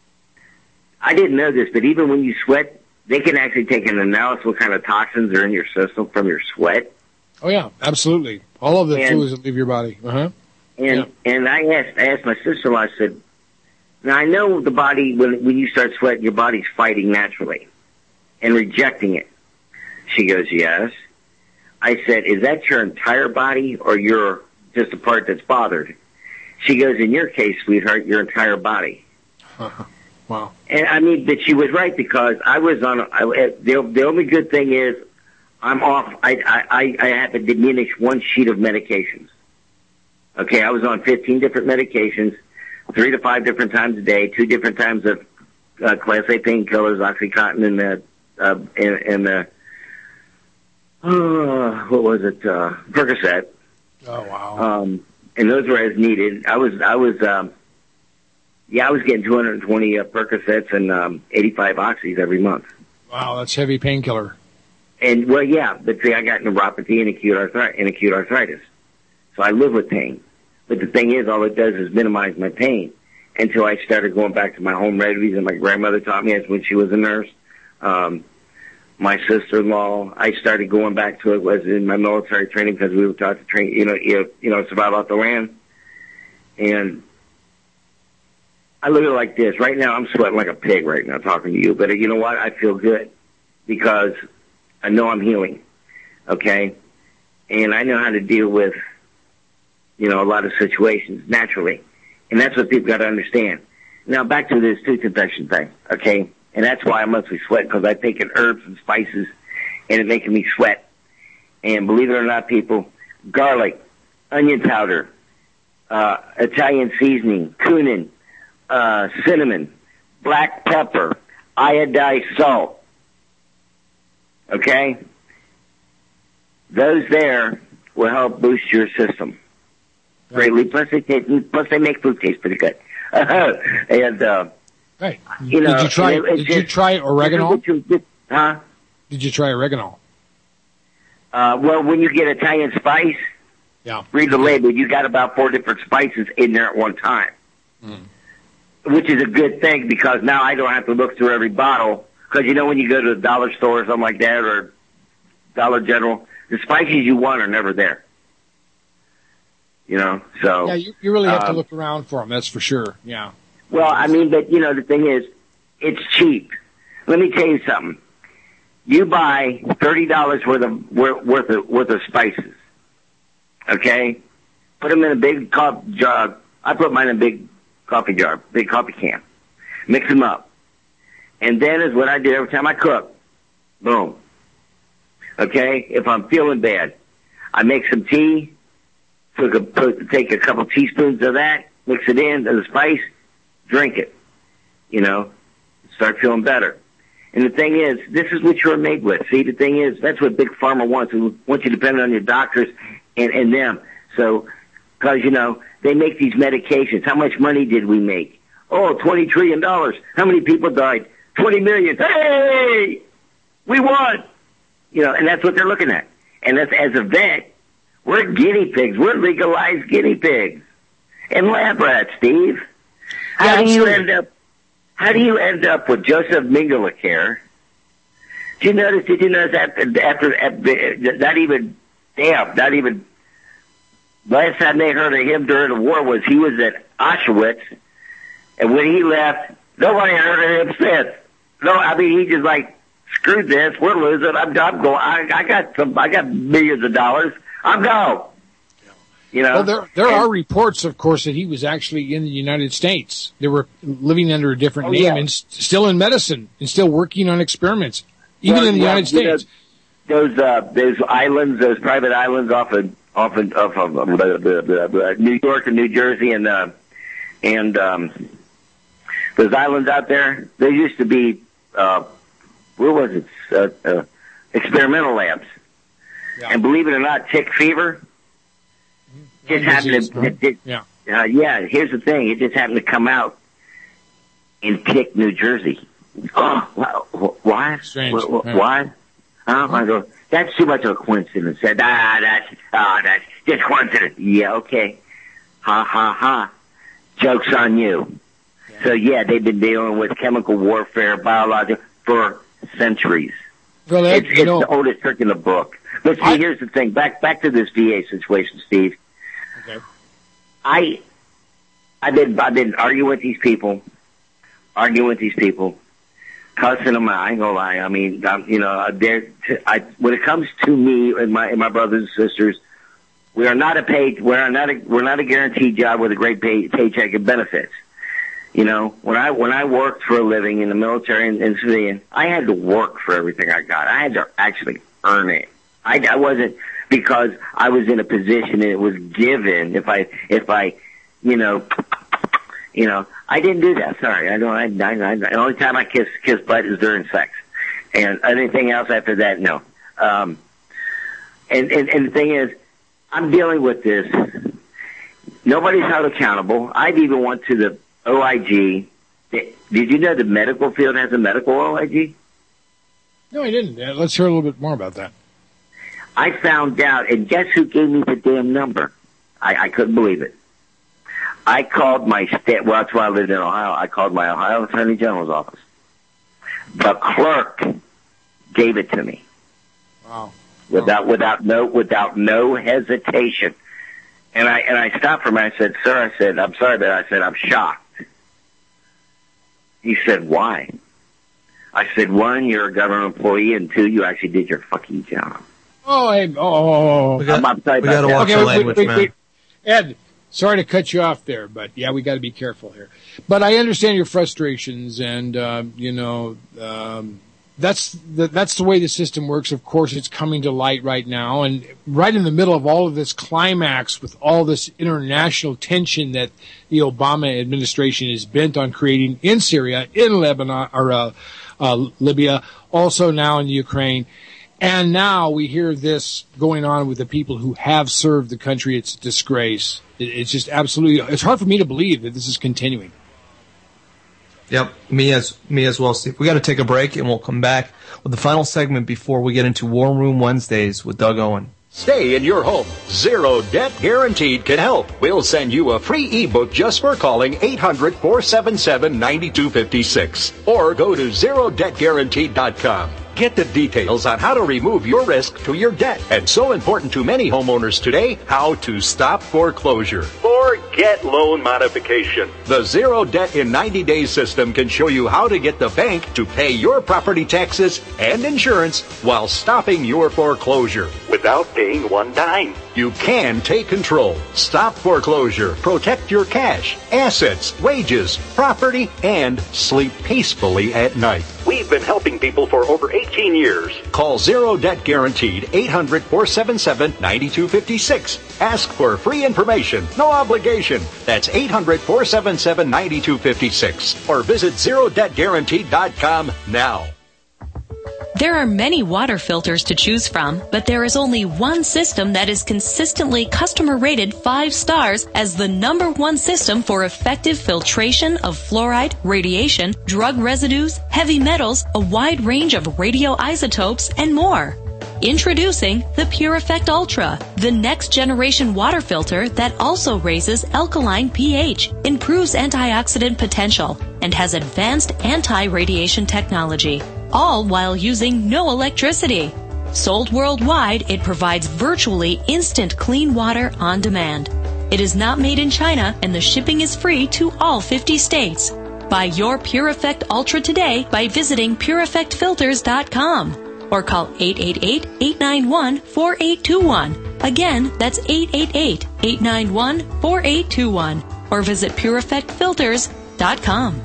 I didn't know this, but even when you sweat, they can actually take an analysis what kind of toxins are in your system from your sweat. Oh yeah, absolutely. All of the And- fluids that leave your body. Uh-huh. And and I asked I asked my sister-in-law, I said, now I know the body, when when you start sweating, your body's fighting naturally and rejecting it. She goes, yes. I said, is that your entire body or your just a part that's bothered? She goes, in your case, sweetheart, your entire body. Wow. And I mean, but she was right because I was on. I, the the only good thing is I'm off. I I I have to diminish one sheet of medications. Okay, I was on fifteen different medications, three to five different times a day, two different times of uh, Class A painkillers, OxyContin, and the uh, and, and the uh, what was it, uh, Percocet. Oh wow. Um, and those were as needed. I was I was. Um, Yeah, I was getting two hundred twenty uh, Percocets and um, eighty-five Oxys every month. Wow, that's heavy painkiller. And, well, yeah, but see, I got neuropathy and acute, arthritis, and acute arthritis. So I live with pain. But the thing is, all it does is minimize my pain until I started going back to my home remedies, and my grandmother taught me as when she was a nurse. Um, my sister-in-law, I started going back to it was in my military training because we were taught to train, you know, you know, you know survive off the land. And I look at it like this. Right now, I'm sweating like a pig right now talking to you. But you know what? I feel good because I know I'm healing, okay? And I know how to deal with, you know, a lot of situations naturally. And that's what people got to understand. Now, back to this tooth infection thing, okay? And that's why I must be sweating because I've taken herbs and spices and it's making me sweat. And believe it or not, people, garlic, onion powder, uh, Italian seasoning, cumin, Uh, cinnamon, black pepper, iodized salt. Okay? Those there will help boost your system greatly. Plus they, taste, plus they make food taste pretty good. and, uh, Right. you know, did you try? it- it's Did you just- try oregano? Huh? Did you try oregano? Uh, well, when you get Italian spice, Yeah. read the label. You got about four different spices in there at one time. Mm. Which is a good thing because now I don't have to look through every bottle. Because you know when you go to the dollar store or something like that or Dollar General, the spices you want are never there. You know, so. Yeah, you, you really have to um, look around for them. That's for sure. Yeah. Well, I mean, but you know, the thing is, it's cheap. Let me tell you something. You buy thirty dollars worth of worth of worth of spices. Okay, put them in a big cup jar. I put mine in a big coffee jar, big coffee can. Mix them up. And then is what I do every time I cook. Boom. Okay? If I'm feeling bad, I make some tea, took a, put, take a couple teaspoons of that, mix it in, the spice, drink it. You know, start feeling better. And the thing is, this is what you're made with. See, the thing is, that's what Big Pharma wants. They want you dependent on your doctors and, and them. So, because, you know, they make these medications. How much money did we make? Oh, twenty trillion dollars. How many people died? twenty million. Hey! We won! You know, and that's what they're looking at. And that's, as a vet, we're guinea pigs. We're legalized guinea pigs. And lab rats, Steve. How Yeah, do you absolutely. end up, how do you end up with Joseph Mengele care? Did you notice, did you notice after, after, after not even, damn, not even, last time they heard of him during the war was he was at Auschwitz, and when he left, nobody heard of him since. No, I mean, he just like, screw this, we're losing, I'm, I'm going, I, I got some, I got millions of dollars, I'm going. You know? Well, there there are reports, of course, that he was actually in the United States. They were living under a different Oh, name yeah. and s- still in medicine and still working on experiments, even Well, in the yeah, United you know, States. those uh, those islands, those private islands off of off of, off of uh, blah, blah, blah, blah, New York and New Jersey, and uh, and um, those islands out there. There used to be uh, where was it? Uh, uh, experimental labs, Yeah. and believe it or not, tick fever just Lung happened disease, to. right? It, Yeah. uh, yeah, here's the thing. It just happened to come out in Tick, New Jersey. Oh, wh- why? Strange. Wh- wh- Yeah. Why? Oh, I go, that's too much of a coincidence. Said, ah, that's, ah, that's just coincidence. Yeah, okay. Ha, ha, ha. Joke's on you. Yeah. So, yeah, they've been dealing with chemical warfare, biological, for centuries. Well, Ed, It's, you it's know, the oldest trick in the book. But see, I- here's the thing. Back, back to this V A situation, Steve. okay. I, I've been, I've been arguing with these people, arguing with these people, cussing them out. I ain't gonna lie. I mean, I'm, you know, they're, I, when it comes to me and my, and my brothers and sisters, we are not a paid, we're not a, we're not a guaranteed job with a great pay, paycheck and benefits. You know, when I, when I worked for a living in the military and, and civilian, I had to work for everything I got. I had to actually earn it. I, I wasn't because I was in a position and it was given. If I, if I, you know, you know, I didn't do that. Sorry, I don't. I, I, I the only time I kiss kiss butt is during sex, and anything else after that, no. Um, and, and and the thing is, I'm dealing with this. Nobody's held accountable. I've even went to the O I G. Did you know the medical field has a medical O I G? No, I didn't. Uh, Let's hear a little bit more about that. I found out, and guess who gave me the damn number? I, I couldn't believe it. I called my state, well, that's why I lived in Ohio. I called my Ohio Attorney General's office. The clerk gave it to me. Wow. Without, without no, without no hesitation. And I, and I stopped him and I said, sir, I said, I'm sorry, but I said, I'm shocked. He said, why? I said, one, you're a government employee, and two, you actually did your fucking job. Oh, hey, oh, oh, oh. We got, I'm upside we got to down. watch Okay, the wait, language, wait, man. wait. Ed, sorry to cut you off there, but yeah, we got to be careful here. But I understand your frustrations, and uh, you know, um, that's the, that's the way the system works. Of course, it's coming to light right now, and right in the middle of all of this climax with all this international tension that the Obama administration is bent on creating in Syria, in Lebanon, or uh, uh, Libya, also now in Ukraine. And now we hear this going on with the people who have served the country. It's a disgrace. It, it's just absolutely, it's hard for me to believe that this is continuing. Yep, me as me as well, Steve. We got to take a break, and we'll come back with the final segment before we get into War Room Wednesdays with Doug Owen. Stay in your home. Zero Debt Guaranteed can help. We'll send you a free ebook just for calling eight hundred, four seven seven, nine two five six or go to zero debt guaranteed dot com. Get the details on how to remove your risk to your debt. And so important to many homeowners today, how to stop foreclosure. Forget loan modification. The Zero Debt in ninety days system can show you how to get the bank to pay your property taxes and insurance while stopping your foreclosure without paying one dime. You can take control, stop foreclosure, protect your cash, assets, wages, property, and sleep peacefully at night. We've been helping people for over eighteen years. Call Zero Debt Guaranteed, eight hundred, four seven seven, nine two five six. Ask for free information, no obligation. That's eight hundred, four seven seven, nine two five six. Or visit zero debt guaranteed dot com now. There are many water filters to choose from, but there is only one system that is consistently customer rated five stars as the number one system for effective filtration of fluoride, radiation, drug residues, heavy metals, a wide range of radioisotopes, and more. Introducing the Pure Effect Ultra, the next generation water filter that also raises alkaline pH, improves antioxidant potential, and has advanced anti-radiation technology, all while using no electricity. Sold worldwide, it provides virtually instant clean water on demand. It is not made in China, and the shipping is free to all fifty states. Buy your Pure Effect Ultra today by visiting pure effect filters dot com. Or call eight eight eight, eight nine one, four eight two one. Again, that's eight eight eight, eight nine one, four eight two one. Or visit pure effect filters dot com.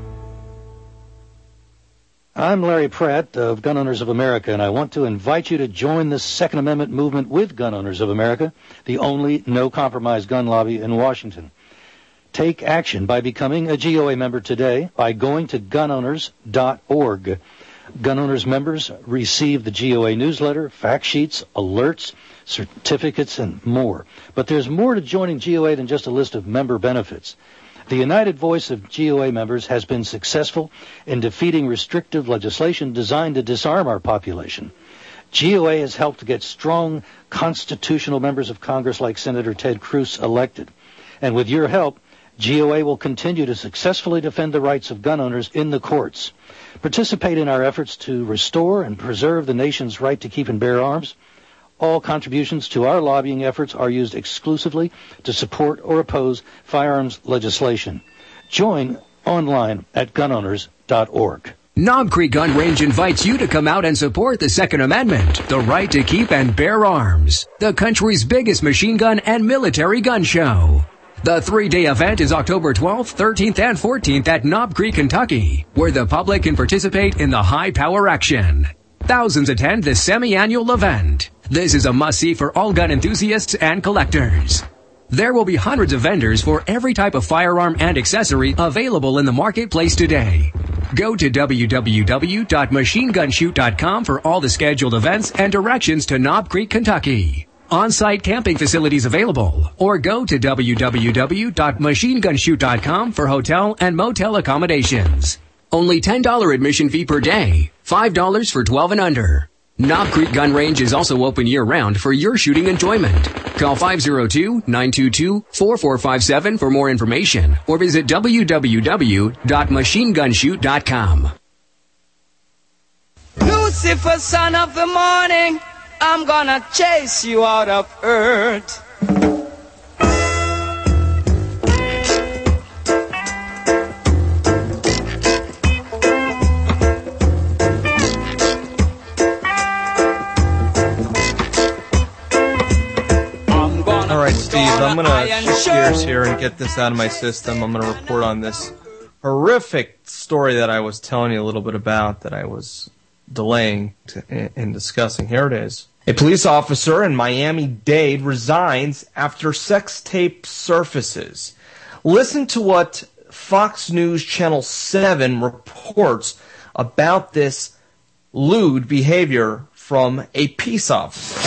I'm Larry Pratt of Gun Owners of America, and I want to invite you to join the Second Amendment movement with Gun Owners of America, the only no-compromise gun lobby in Washington. Take action by becoming a G O A member today by going to gun owners dot org. Gun Owners members receive the G O A newsletter, fact sheets, alerts, certificates, and more. But there's more to joining G O A than just a list of member benefits. The united voice of G O A members has been successful in defeating restrictive legislation designed to disarm our population. G O A has helped to get strong constitutional members of Congress like Senator Ted Cruz elected. And with your help, G O A will continue to successfully defend the rights of gun owners in the courts. Participate in our efforts to restore and preserve the nation's right to keep and bear arms. All contributions to our lobbying efforts are used exclusively to support or oppose firearms legislation. Join online at gun owners dot org. Knob Creek Gun Range invites you to come out and support the Second Amendment, the right to keep and bear arms, the country's biggest machine gun and military gun show. The three-day event is October twelfth, thirteenth, and fourteenth at Knob Creek, Kentucky, where the public can participate in the high-power action. Thousands attend this semi-annual event. This is a must-see for all gun enthusiasts and collectors. There will be hundreds of vendors for every type of firearm and accessory available in the marketplace today. Go to w w w dot machine gun shoot dot com for all the scheduled events and directions to Knob Creek, Kentucky. On-site camping facilities available, or go to w w w dot machine gun shoot dot com for hotel and motel accommodations. Only ten dollars admission fee per day, five dollars for twelve and under. Knob Creek Gun Range is also open year-round for your shooting enjoyment. Call five oh two, nine two two, four four five seven for more information, or visit w w w dot machine gun shoot dot com. Lucifer, son of the morning, I'm gonna chase you out of earth. All right, Steve, I'm going to shift gears here and get this out of my system. I'm going to report on this horrific story that I was telling you a little bit about that I was delaying to, in, in discussing. Here it is. A police officer in Miami-Dade resigns after sex tape surfaces. Listen to what Fox News Channel seven reports about this lewd behavior from a peace officer.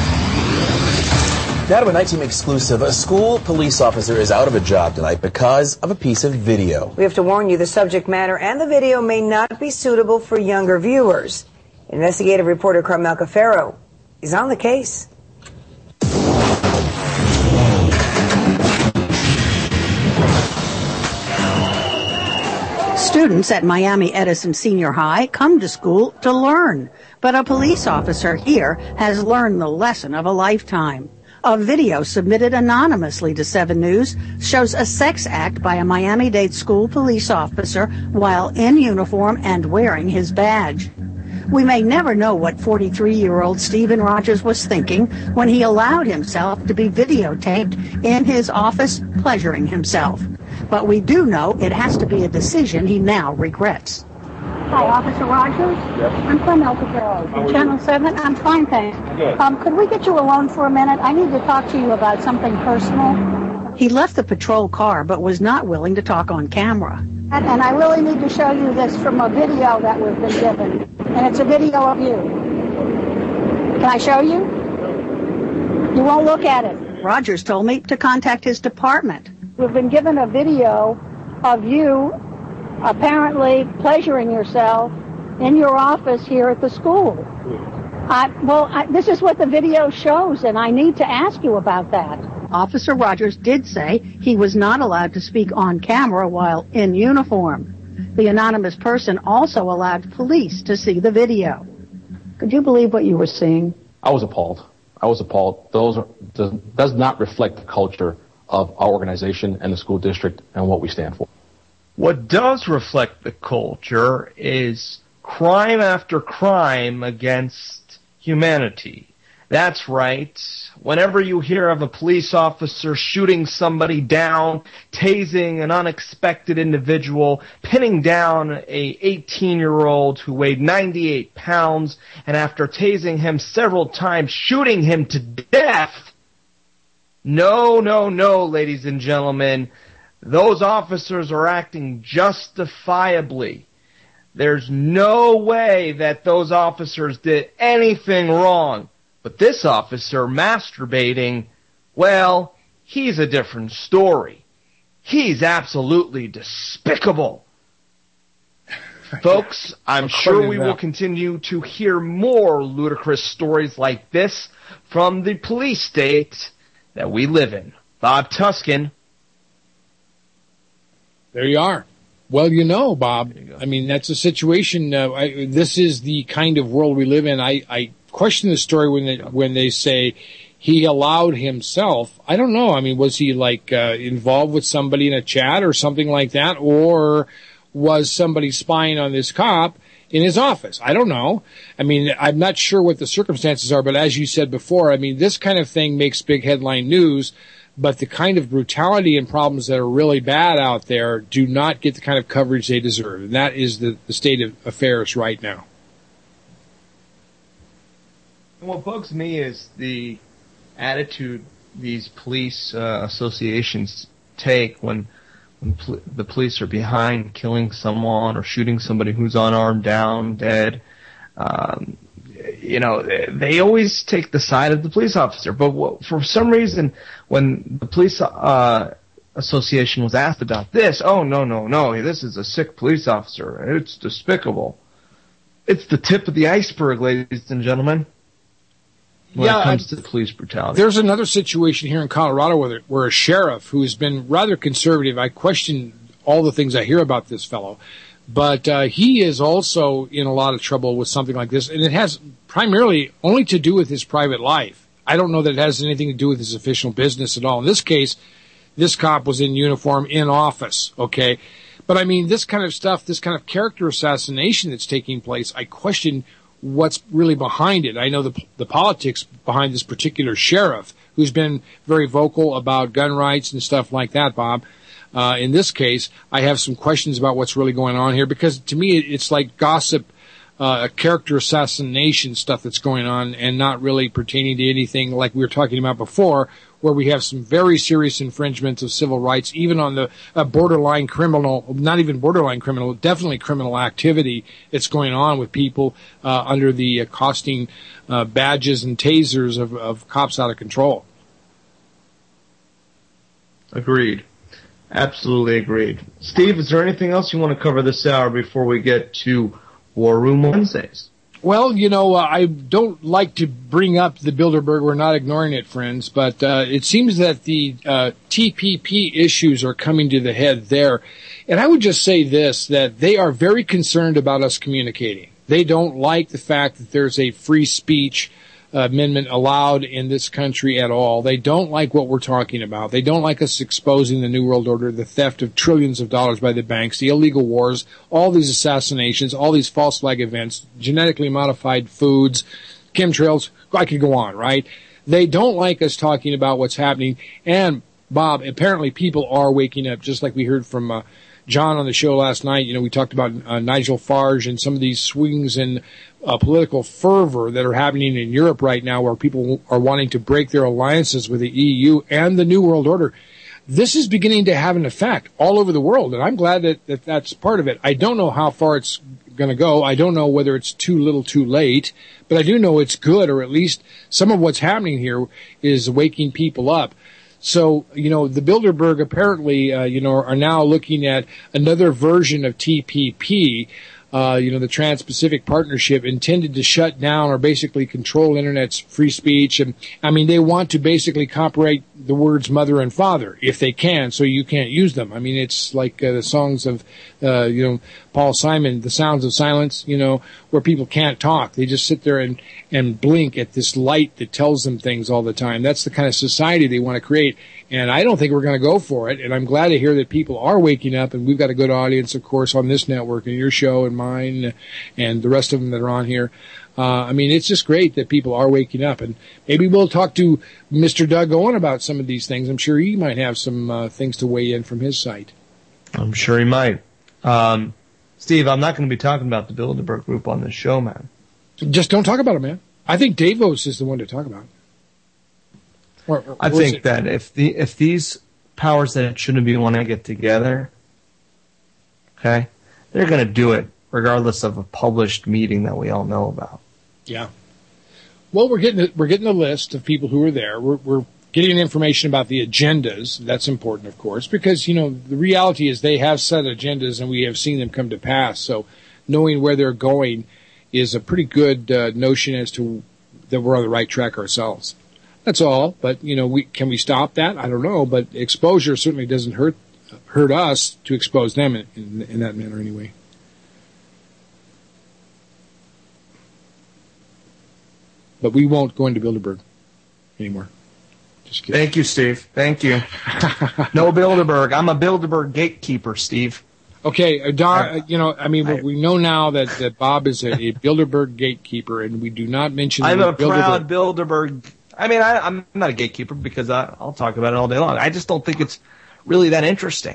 Now to a Night Team exclusive. A school police officer is out of a job tonight because of a piece of video. We have to warn you, the subject matter and the video may not be suitable for younger viewers. Investigative reporter Carmel Cafaro is on the case. Students at Miami Edison Senior High come to school to learn, but a police officer here has learned the lesson of a lifetime. A video submitted anonymously to seven News shows a sex act by a Miami-Dade school police officer while in uniform and wearing his badge. We may never know what forty-three-year-old Stephen Rogers was thinking when he allowed himself to be videotaped in his office pleasuring himself. But we do know it has to be a decision he now regrets. Hi, Officer Rogers. Yes. I'm Clem Alcatraz. Channel seven. I'm fine, thanks. Good. Um, could we get you alone for a minute? I need to talk to you about something personal. He left the patrol car but was not willing to talk on camera. And, and I really need to show you this from a video that we've been given. And it's a video of you. Can I show you? You won't look at it. Rogers told me to contact his department. We've been given a video of you apparently pleasuring yourself in your office here at the school. I, well, I, this is what the video shows, and I need to ask you about that. Officer Rogers did say he was not allowed to speak on camera while in uniform. The anonymous person also allowed police to see the video. Could you believe what you were seeing? I was appalled. I was appalled. Those are, does, does not reflect the culture of our organization and the school district and what we stand for. What does reflect the culture is crime after crime against humanity. That's right. Whenever you hear of a police officer shooting somebody down, tasing an unexpected individual, pinning down a eighteen-year-old who weighed ninety-eight pounds, and after tasing him several times, shooting him to death, no, no, no, ladies and gentlemen, those officers are acting justifiably. There's no way that those officers did anything wrong. But this officer masturbating, well, he's a different story. He's absolutely despicable. Folks, I'm sure we will continue to hear more ludicrous stories like this from the police state that we live in. Bob Tuskin. There you are. Well, you know, Bob, I mean, that's a situation. Uh, I, this is the kind of world we live in. I, I question the story when they, when they say he allowed himself. I don't know. I mean, was he like uh, involved with somebody in a chat or something like that? Or was somebody spying on this cop in his office? I don't know. I mean, I'm not sure what the circumstances are, but as you said before, I mean, this kind of thing makes big headline news. But the kind of brutality and problems that are really bad out there do not get the kind of coverage they deserve. And that is the, the state of affairs right now. And what bugs me is the attitude these police uh, associations take when, when pl- the police are behind killing someone or shooting somebody who's unarmed, down, dead. Um, you know, they always take the side of the police officer. But w- for some reason, when the police uh, association was asked about this, oh, no, no, no, this is a sick police officer. It's despicable. It's the tip of the iceberg, ladies and gentlemen, when yeah, it comes I, to police brutality. There's another situation here in Colorado where, where a sheriff who has been rather conservative, I question all the things I hear about this fellow, but uh, he is also in a lot of trouble with something like this, and it has primarily only to do with his private life. I don't know that it has anything to do with his official business at all. In this case, this cop was in uniform in office, okay? But I mean, this kind of stuff, this kind of character assassination that's taking place, I question what's really behind it. I know the the politics behind this particular sheriff, who's been very vocal about gun rights and stuff like that, Bob. Uh, in this case, I have some questions about what's really going on here, because to me, it's like gossip, uh, character assassination stuff that's going on, and not really pertaining to anything like we were talking about before, where we have some very serious infringements of civil rights, even on the uh, borderline criminal, not even borderline criminal, definitely criminal activity that's going on with people uh, under the accosting uh, badges and tasers of, of cops out of control. Agreed. Absolutely agreed. Steve, is there anything else you want to cover this hour before we get to War Room Wednesdays? Well, you know, uh, I don't like to bring up the Bilderberg. We're not ignoring it, friends. But uh, it seems that the uh, T P P issues are coming to the head there. And I would just say this, that they are very concerned about us communicating. They don't like the fact that there's a free speech Amendment allowed in this country at all. They don't like what we're talking about. They don't like us exposing the New World Order, the theft of trillions of dollars by the banks, the illegal wars, all these assassinations, all these false flag events, genetically modified foods, chemtrails. I could go on, right? They don't like us talking about what's happening. And, Bob, apparently people are waking up, just like we heard from uh, John on the show last night. You know, we talked about uh, Nigel Farage and some of these swings in uh, political fervor that are happening in Europe right now, where people are wanting to break their alliances with the E U and the New World Order. This is beginning to have an effect all over the world, and I'm glad that, that that's part of it. I don't know how far it's going to go. I don't know whether it's too little too late, but I do know it's good, or at least some of what's happening here is waking people up. So, you know, the Bilderberg apparently, uh, you know, are now looking at another version of T P P, uh, you know, the Trans-Pacific Partnership, intended to shut down or basically control Internet's free speech. And, I mean, they want to basically copyright the words mother and father, if they can, so you can't use them. I mean, it's like uh, the songs of, uh, you know, Paul Simon, The Sounds of Silence, you know, where people can't talk. They just sit there and, and blink at this light that tells them things all the time. That's the kind of society they want to create. And I don't think we're going to go for it. And I'm glad to hear that people are waking up. And we've got a good audience, of course, on this network and your show and mine and the rest of them that are on here. Uh, I mean, it's just great that people are waking up. And maybe we'll talk to Mister Doug Owen about some of these things. I'm sure he might have some uh, things to weigh in from his side. I'm sure he might. Um, Steve, I'm not going to be talking about the Bilderberg Group on this show, man. Just don't talk about it, man. I think Davos is the one to talk about. Or, or, I think that if the if these powers that shouldn't be want to get together, okay, they're going to do it regardless of a published meeting that we all know about. Yeah. Well, we're getting the, we're getting a list of people who are there. We're, we're getting information about the agendas. That's important, of course, because you know the reality is they have set agendas and we have seen them come to pass. So knowing where they're going is a pretty good uh, notion as to that we're on the right track ourselves. That's all. But, you know, we can we stop that? I don't know. But exposure certainly doesn't hurt hurt us to expose them in, in, in that manner anyway. But we won't go into Bilderberg anymore. Just kidding. Thank you, Steve. Thank you. No Bilderberg. I'm a Bilderberg gatekeeper, Steve. Okay, uh, Don, uh, you know, I mean, I, we know now that, that Bob is a, a Bilderberg gatekeeper, and we do not mention the I'm a Bilderberg. proud Bilderberg. I mean, I, I'm not a gatekeeper because I, I'll talk about it all day long. I just don't think it's really that interesting.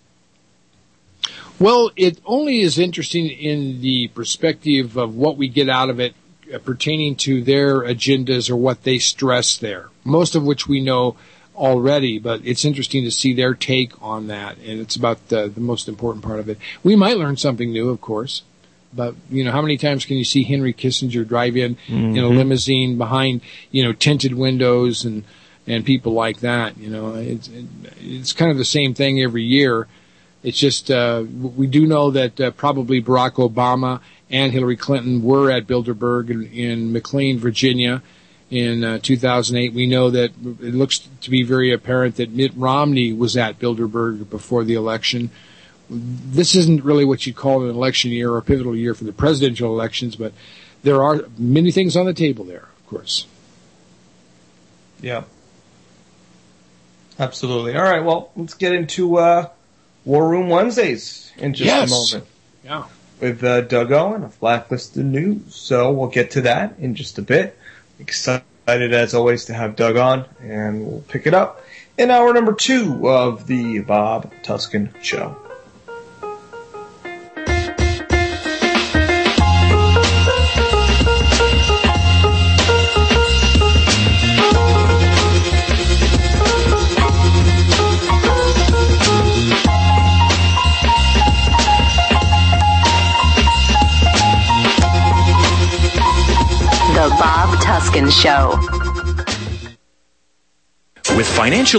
Well, it only is interesting in the perspective of what we get out of it uh, pertaining to their agendas or what they stress there, most of which we know already, but it's interesting to see their take on that, and it's about the, the most important part of it. We might learn something new, of course, but, you know, how many times can you see Henry Kissinger drive in mm-hmm. in a limousine behind, you know, tinted windows and, and people like that, you know? It's, it, it's kind of the same thing every year. It's just, uh, we do know that uh, probably Barack Obama and Hillary Clinton were at Bilderberg in, in McLean, Virginia in uh, two thousand eight. We know that it looks to be very apparent that Mitt Romney was at Bilderberg before the election. This isn't really what you call an election year or a pivotal year for the presidential elections, but there are many things on the table there, of course. Yeah. Absolutely. All right, well, let's get into uh, War Room Wednesdays in just yes. a moment. Yeah. With uh, Doug Owen of Blacklisted News. So we'll get to that in just a bit. Excited, as always, to have Doug on, and we'll pick it up in hour number two of the Bob Tuskin Show. The Bob Tuskin Show. With financial